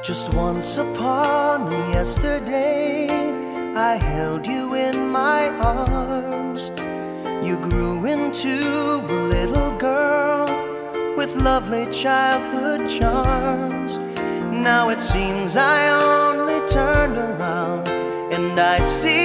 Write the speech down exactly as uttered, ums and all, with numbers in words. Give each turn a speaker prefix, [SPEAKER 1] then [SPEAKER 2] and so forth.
[SPEAKER 1] Just once upon a yesterday, I held you in my arms. You grew into a little girl with lovely childhood charms. Now it seems I only turned around and I see